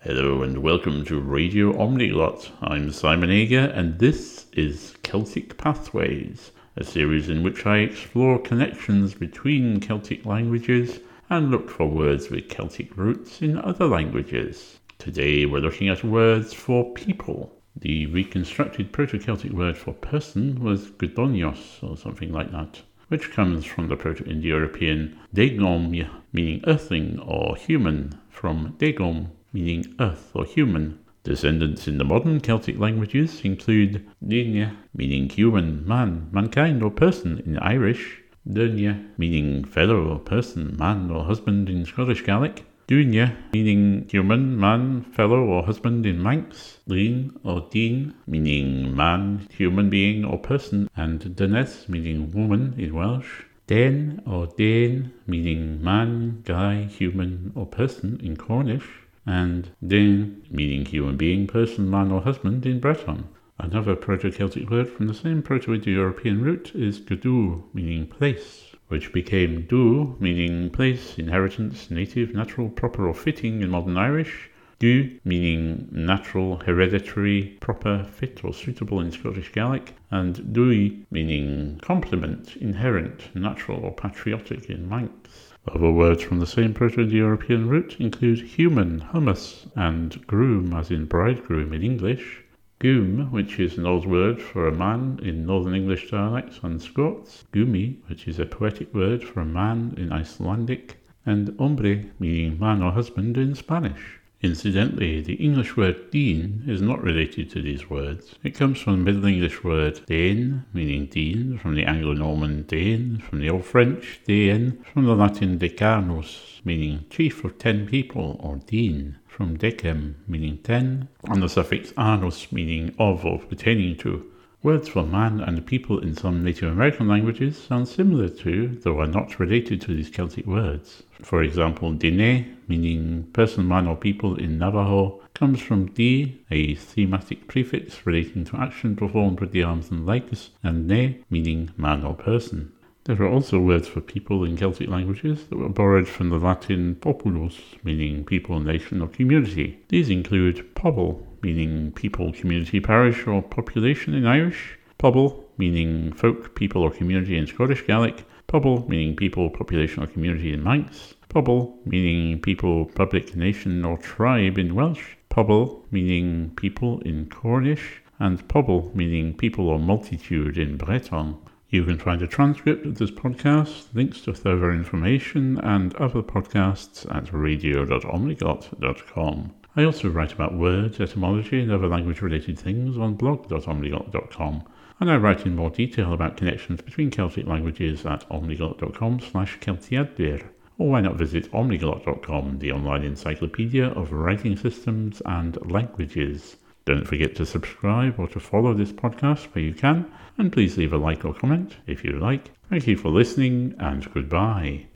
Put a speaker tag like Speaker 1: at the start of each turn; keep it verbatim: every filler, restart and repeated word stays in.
Speaker 1: Hello and welcome to Radio Omniglot. I'm Simon Ager and this is Celtic Pathways, a series in which I explore connections between Celtic languages and look for words with Celtic roots in other languages. Today we're looking at words for people. The reconstructed Proto-Celtic word for person was gudonios or something like that, which comes from the Proto-Indo-European degom, meaning earthling or human, from degom, meaning earth or human. Descendants in the modern Celtic languages include Dania, meaning human, man, mankind or person in Irish, Dunya, meaning fellow or person, man or husband in Scottish Gaelic, Dunya, meaning human, man, fellow or husband in Manx, Dyn or Dyn, meaning man, human being or person, and Dynes, meaning woman in Welsh, Den or Dane, meaning man, guy, human or person in Cornish, and Dane, meaning human being, person, man or husband in Breton. Another Proto-Celtic word from the same Proto-Indo-European root is Gudú, meaning place, which became Du, meaning place, inheritance, native, natural, proper or fitting in modern Irish, Du, meaning natural, hereditary, proper, fit or suitable in Scottish Gaelic, and Dui, meaning complement, inherent, natural or patriotic in Manx. Other words from the same Proto-Indo-European root include human, hummus, and groom, as in bridegroom in English, Goom, which is an old word for a man in Northern English dialects and Scots, Gumi, which is a poetic word for a man in Icelandic, and hombre, meaning man or husband in Spanish. Incidentally, the English word Dean is not related to these words. It comes from the Middle English word Dane, meaning dean, from the Anglo-Norman Dane, from the Old French Dean, from the Latin decanus, meaning chief of ten people, or dean, from decem, meaning ten, and the suffix anus, meaning of or pertaining to. Words for man and people in some Native American languages sound similar to, though are not related to these Celtic words. For example, Dine, meaning person, man or people in Navajo, comes from di, a thematic prefix relating to action performed with the arms and legs, and ne, meaning man or person. There are also words for people in Celtic languages that were borrowed from the Latin populus, meaning people, nation or community. These include pobl, meaning people, community, parish or population in Irish, pobl, meaning folk, people or community in Scottish Gaelic, pobl, meaning people, population or community in Manx, pobl, meaning people, public, nation or tribe in Welsh, pobl, meaning people in Cornish, and pobl, meaning people or multitude in Breton. You can find a transcript of this podcast, links to further information, and other podcasts at radio dot omniglot dot com. I also write about words, etymology, and other language-related things on blog dot omniglot dot com, and I write in more detail about connections between Celtic languages at omniglot dot com slash celtiadver. Or why not visit omniglot dot com, the online encyclopedia of writing systems and languages. Don't forget to subscribe or to follow this podcast where you can, and please leave a like or comment if you like. Thank you for listening, and goodbye.